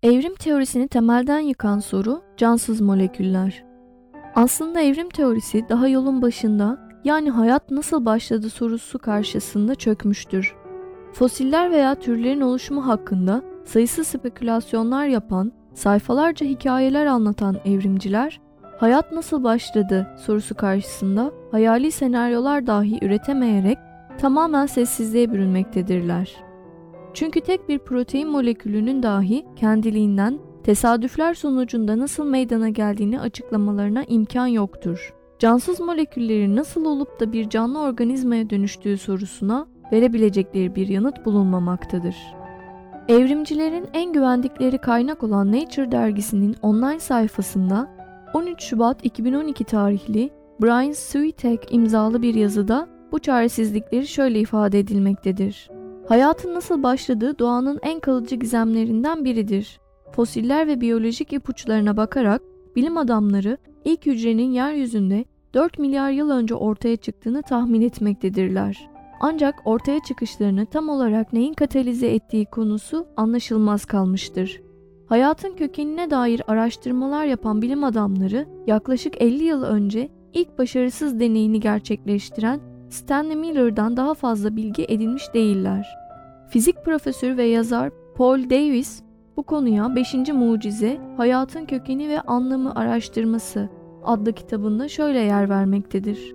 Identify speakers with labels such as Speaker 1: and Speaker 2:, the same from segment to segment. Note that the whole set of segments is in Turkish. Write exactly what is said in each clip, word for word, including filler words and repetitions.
Speaker 1: Evrim teorisini temelden yıkan soru cansız moleküller. Aslında evrim teorisi daha yolun başında, yani hayat nasıl başladı sorusu karşısında çökmüştür. Fosiller veya türlerin oluşumu hakkında sayısız spekülasyonlar yapan, sayfalarca hikayeler anlatan evrimciler, hayat nasıl başladı sorusu karşısında hayali senaryolar dahi üretemeyerek tamamen sessizliğe bürünmektedirler. Çünkü tek bir protein molekülünün dahi kendiliğinden tesadüfler sonucunda nasıl meydana geldiğini açıklamalarına imkan yoktur. Cansız moleküllerin nasıl olup da bir canlı organizmaya dönüştüğü sorusuna verebilecekleri bir yanıt bulunmamaktadır. Evrimcilerin en güvendikleri kaynak olan Nature dergisinin online sayfasında on üç Şubat iki bin on iki tarihli Brian Switek imzalı bir yazıda bu çaresizlikleri şöyle ifade edilmektedir. Hayatın nasıl başladığı doğanın en kalıcı gizemlerinden biridir. Fosiller ve biyolojik ipuçlarına bakarak bilim adamları ilk hücrenin yeryüzünde dört milyar yıl önce ortaya çıktığını tahmin etmektedirler. Ancak ortaya çıkışlarını tam olarak neyin katalize ettiği konusu anlaşılmaz kalmıştır. Hayatın kökenine dair araştırmalar yapan bilim adamları yaklaşık elli yıl önce ilk başarısız deneyini gerçekleştiren Stanley Miller'dan daha fazla bilgi edinmiş değiller. Fizik profesörü ve yazar Paul Davies bu konuya beşinci Mucize, Hayatın Kökeni ve Anlamı Araştırması adlı kitabında şöyle yer vermektedir.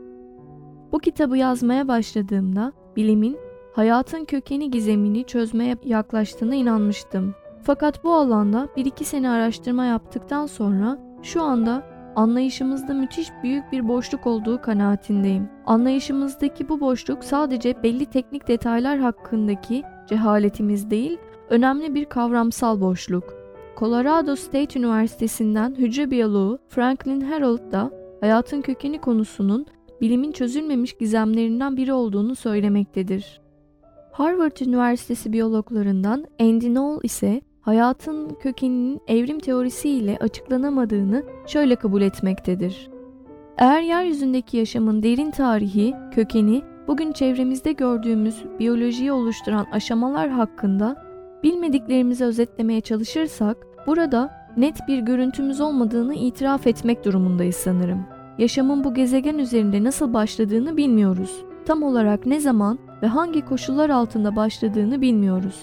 Speaker 1: Bu kitabı yazmaya başladığımda bilimin hayatın kökeni gizemini çözmeye yaklaştığına inanmıştım. Fakat bu alanda bir iki sene araştırma yaptıktan sonra şu anda anlayışımızda müthiş büyük bir boşluk olduğu kanaatindeyim. Anlayışımızdaki bu boşluk sadece belli teknik detaylar hakkındaki cehaletimiz değil, önemli bir kavramsal boşluk. Colorado State Üniversitesi'nden hücre biyoloğu Franklin Harold da hayatın kökeni konusunun bilimin çözülmemiş gizemlerinden biri olduğunu söylemektedir. Harvard Üniversitesi biyologlarından Andy Knoll ise hayatın kökeninin evrim teorisiyle açıklanamadığını şöyle kabul etmektedir. Eğer yeryüzündeki yaşamın derin tarihi, kökeni, bugün çevremizde gördüğümüz biyolojiyi oluşturan aşamalar hakkında bilmediklerimizi özetlemeye çalışırsak, burada net bir görüntümüz olmadığını itiraf etmek durumundayız sanırım. Yaşamın bu gezegen üzerinde nasıl başladığını bilmiyoruz. Tam olarak ne zaman ve hangi koşullar altında başladığını bilmiyoruz.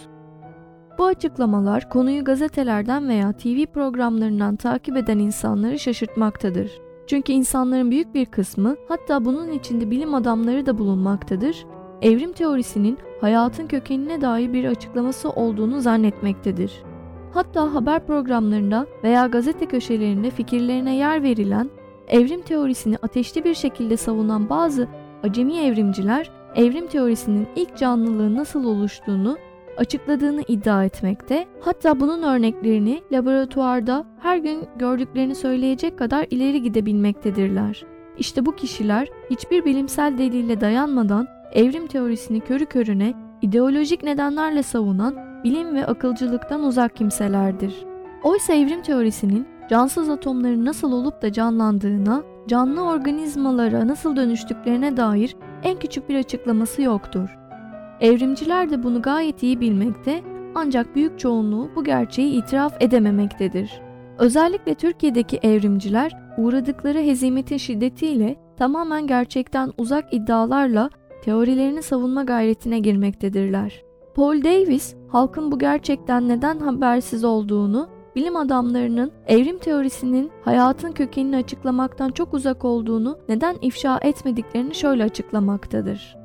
Speaker 1: Bu açıklamalar konuyu gazetelerden veya T V programlarından takip eden insanları şaşırtmaktadır. Çünkü insanların büyük bir kısmı, hatta bunun içinde bilim adamları da bulunmaktadır, evrim teorisinin hayatın kökenine dair bir açıklaması olduğunu zannetmektedir. Hatta haber programlarında veya gazete köşelerinde fikirlerine yer verilen, evrim teorisini ateşli bir şekilde savunan bazı acemi evrimciler, evrim teorisinin ilk canlılığın nasıl oluştuğunu açıkladığını iddia etmekte, hatta bunun örneklerini laboratuvarda her gün gördüklerini söyleyecek kadar ileri gidebilmektedirler. İşte bu kişiler hiçbir bilimsel delille dayanmadan evrim teorisini körü körüne ideolojik nedenlerle savunan bilim ve akılcılıktan uzak kimselerdir. Oysa evrim teorisinin cansız atomların nasıl olup da canlandığına, canlı organizmalara nasıl dönüştüklerine dair en küçük bir açıklaması yoktur. Evrimciler de bunu gayet iyi bilmekte, ancak büyük çoğunluğu bu gerçeği itiraf edememektedir. Özellikle Türkiye'deki evrimciler uğradıkları hezimetin şiddetiyle tamamen gerçekten uzak iddialarla teorilerini savunma gayretine girmektedirler. Paul Davies, halkın bu gerçekten neden habersiz olduğunu, bilim adamlarının evrim teorisinin hayatın kökenini açıklamaktan çok uzak olduğunu neden ifşa etmediklerini şöyle açıklamaktadır.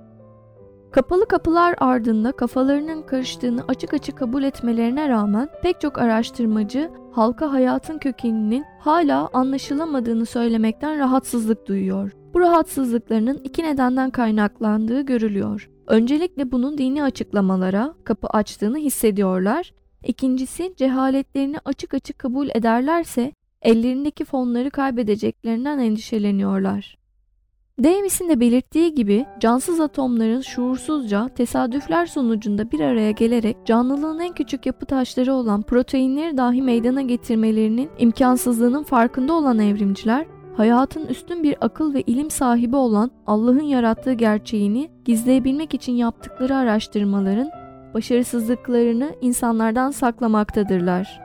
Speaker 1: Kapalı kapılar ardında kafalarının karıştığını açık açık kabul etmelerine rağmen pek çok araştırmacı halka hayatın kökeninin hala anlaşılamadığını söylemekten rahatsızlık duyuyor. Bu rahatsızlıklarının iki nedenden kaynaklandığı görülüyor. Öncelikle bunun dini açıklamalara kapı açtığını hissediyorlar. İkincisi, cehaletlerini açık açık kabul ederlerse ellerindeki fonları kaybedeceklerinden endişeleniyorlar. Davies'in de belirttiği gibi cansız atomların şuursuzca tesadüfler sonucunda bir araya gelerek canlılığın en küçük yapı taşları olan proteinleri dahi meydana getirmelerinin imkansızlığının farkında olan evrimciler, hayatın üstün bir akıl ve ilim sahibi olan Allah'ın yarattığı gerçeğini gizleyebilmek için yaptıkları araştırmaların başarısızlıklarını insanlardan saklamaktadırlar.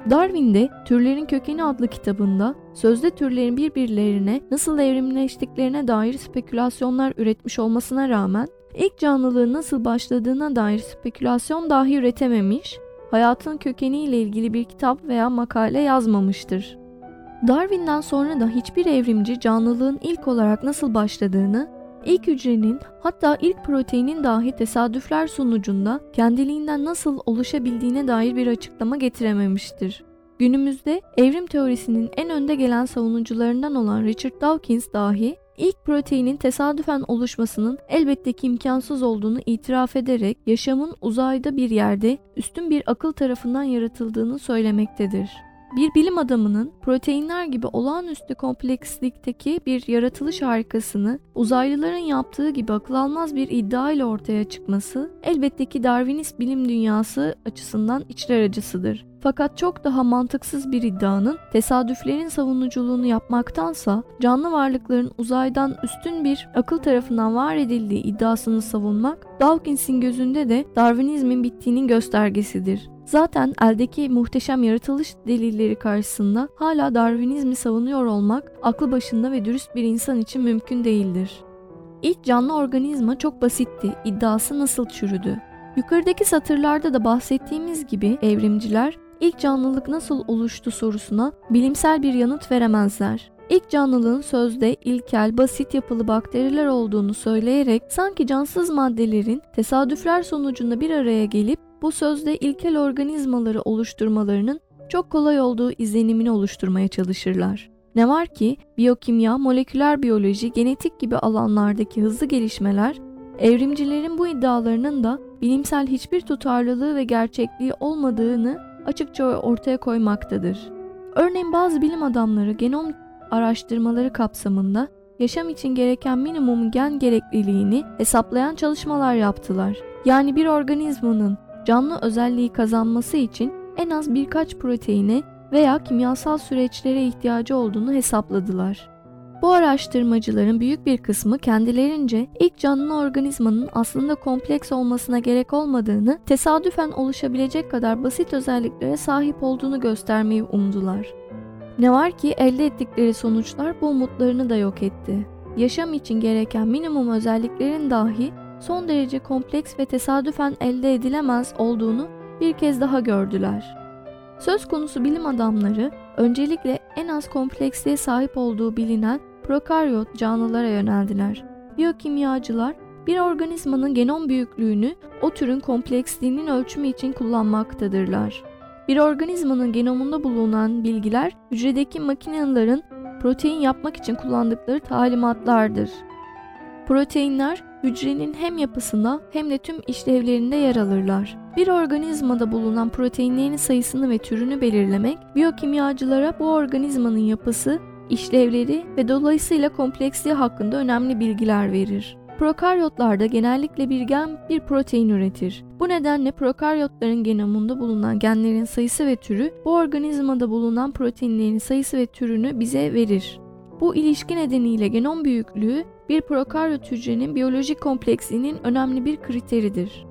Speaker 1: Darwin de Türlerin Kökeni adlı kitabında sözde türlerin birbirlerine nasıl evrimleştiklerine dair spekülasyonlar üretmiş olmasına rağmen ilk canlılığın nasıl başladığına dair spekülasyon dahi üretememiş, hayatın kökeniyle ilgili bir kitap veya makale yazmamıştır. Darwin'den sonra da hiçbir evrimci canlılığın ilk olarak nasıl başladığını, ilk hücrenin hatta ilk proteinin dahi tesadüfler sonucunda kendiliğinden nasıl oluşabildiğine dair bir açıklama getirememiştir. Günümüzde evrim teorisinin en önde gelen savunucularından olan Richard Dawkins dahi ilk proteinin tesadüfen oluşmasının elbette ki imkansız olduğunu itiraf ederek yaşamın uzayda bir yerde üstün bir akıl tarafından yaratıldığını söylemektedir. Bir bilim adamının proteinler gibi olağanüstü komplekslikteki bir yaratılış harikasını uzaylıların yaptığı gibi akıl almaz bir iddia ile ortaya çıkması elbette ki Darwinist bilim dünyası açısından içler acısıdır. Fakat çok daha mantıksız bir iddianın tesadüflerin savunuculuğunu yapmaktansa canlı varlıkların uzaydan üstün bir akıl tarafından var edildiği iddiasını savunmak Dawkins'in gözünde de Darwinizmin bittiğinin göstergesidir. Zaten eldeki muhteşem yaratılış delilleri karşısında hala Darwinizmi savunuyor olmak aklı başında ve dürüst bir insan için mümkün değildir. İlk canlı organizma çok basitti, iddiası nasıl çürüdü? Yukarıdaki satırlarda da bahsettiğimiz gibi evrimciler ilk canlılık nasıl oluştu sorusuna bilimsel bir yanıt veremezler. İlk canlılığın sözde ilkel, basit yapılı bakteriler olduğunu söyleyerek sanki cansız maddelerin tesadüfler sonucunda bir araya gelip bu sözde ilkel organizmaları oluşturmalarının çok kolay olduğu izlenimini oluşturmaya çalışırlar. Ne var ki biyokimya, moleküler biyoloji, genetik gibi alanlardaki hızlı gelişmeler evrimcilerin bu iddialarının da bilimsel hiçbir tutarlılığı ve gerçekliği olmadığını açıkça ortaya koymaktadır. Örneğin bazı bilim adamları genom araştırmaları kapsamında yaşam için gereken minimum gen gerekliliğini hesaplayan çalışmalar yaptılar. Yani bir organizmanın canlı özelliği kazanması için en az birkaç proteine veya kimyasal süreçlere ihtiyacı olduğunu hesapladılar. Bu araştırmacıların büyük bir kısmı kendilerince ilk canlı organizmanın aslında kompleks olmasına gerek olmadığını, tesadüfen oluşabilecek kadar basit özelliklere sahip olduğunu göstermeyi umdular. Ne var ki elde ettikleri sonuçlar bu umutlarını da yok etti. Yaşam için gereken minimum özelliklerin dahi son derece kompleks ve tesadüfen elde edilemez olduğunu bir kez daha gördüler. Söz konusu bilim adamları öncelikle en az kompleksliğe sahip olduğu bilinen prokaryot canlılara yöneldiler. Biyokimyacılar bir organizmanın genom büyüklüğünü o türün kompleksliğinin ölçümü için kullanmaktadırlar. Bir organizmanın genomunda bulunan bilgiler hücredeki makinelerin protein yapmak için kullandıkları talimatlardır. Proteinler hücrenin hem yapısında hem de tüm işlevlerinde yer alırlar. Bir organizmada bulunan proteinlerin sayısını ve türünü belirlemek, biyokimyacılara bu organizmanın yapısı, işlevleri ve dolayısıyla kompleksliği hakkında önemli bilgiler verir. Prokaryotlarda genellikle bir gen bir protein üretir. Bu nedenle prokaryotların genomunda bulunan genlerin sayısı ve türü bu organizmada bulunan proteinlerin sayısı ve türünü bize verir. Bu ilişki nedeniyle genom büyüklüğü bir prokaryot hücrenin biyolojik kompleksliğinin önemli bir kriteridir.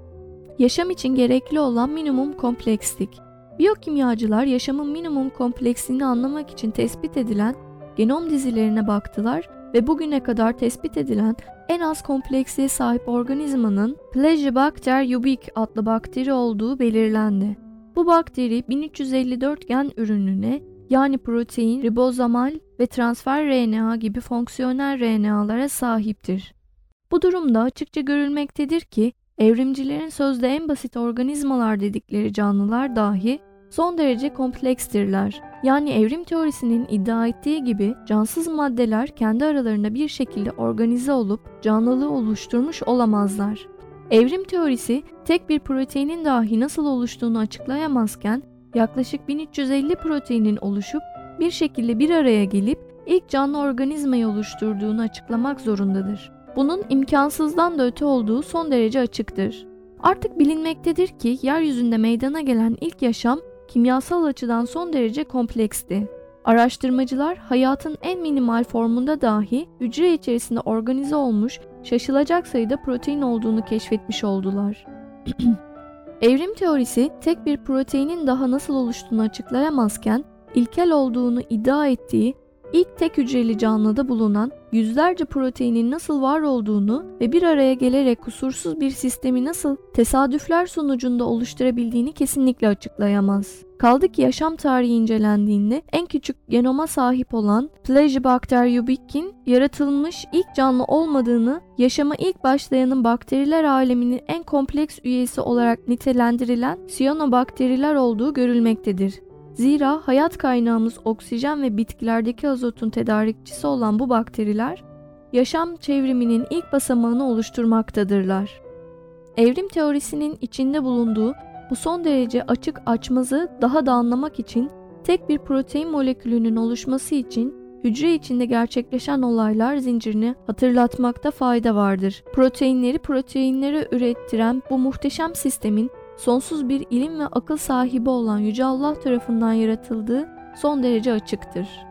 Speaker 1: Yaşam için gerekli olan minimum komplekslik. Biyokimyacılar yaşamın minimum kompleksliğini anlamak için tespit edilen genom dizilerine baktılar ve bugüne kadar tespit edilen en az kompleksliğe sahip organizmanın Plagiobacter ubique adlı bakteri olduğu belirlendi. Bu bakteri bin üç yüz elli dört gen ürününe, yani protein, ribozomal ve transfer R N A gibi fonksiyonel R N A'lara sahiptir. Bu durumda açıkça görülmektedir ki evrimcilerin sözde en basit organizmalar dedikleri canlılar dahi son derece komplekstirler. Yani evrim teorisinin iddia ettiği gibi cansız maddeler kendi aralarında bir şekilde organize olup canlılığı oluşturmuş olamazlar. Evrim teorisi tek bir proteinin dahi nasıl oluştuğunu açıklayamazken yaklaşık bin üç yüz elli proteinin oluşup bir şekilde bir araya gelip ilk canlı organizmayı oluşturduğunu açıklamak zorundadır. Bunun imkansızdan da öte olduğu son derece açıktır. Artık bilinmektedir ki yeryüzünde meydana gelen ilk yaşam kimyasal açıdan son derece kompleksti. Araştırmacılar hayatın en minimal formunda dahi hücre içerisinde organize olmuş şaşılacak sayıda protein olduğunu keşfetmiş oldular. Evrim teorisi tek bir proteinin daha nasıl oluştuğunu açıklayamazken, ilkel olduğunu iddia ettiği ilk tek hücreli canlıda bulunan yüzlerce proteinin nasıl var olduğunu ve bir araya gelerek kusursuz bir sistemi nasıl tesadüfler sonucunda oluşturabildiğini kesinlikle açıklayamaz. Kaldı ki yaşam tarihi incelendiğinde en küçük genoma sahip olan Plagiobacter yubique'in yaratılmış ilk canlı olmadığını, yaşama ilk başlayanın bakteriler aleminin en kompleks üyesi olarak nitelendirilen siyanobakteriler olduğu görülmektedir. Zira hayat kaynağımız oksijen ve bitkilerdeki azotun tedarikçisi olan bu bakteriler, yaşam çevriminin ilk basamağını oluşturmaktadırlar. Evrim teorisinin içinde bulunduğu bu son derece açık açmazı daha da anlamak için tek bir protein molekülünün oluşması için hücre içinde gerçekleşen olaylar zincirini hatırlatmakta fayda vardır. Proteinleri proteinleri ürettiren bu muhteşem sistemin sonsuz bir ilim ve akıl sahibi olan Yüce Allah tarafından yaratıldığı son derece açıktır.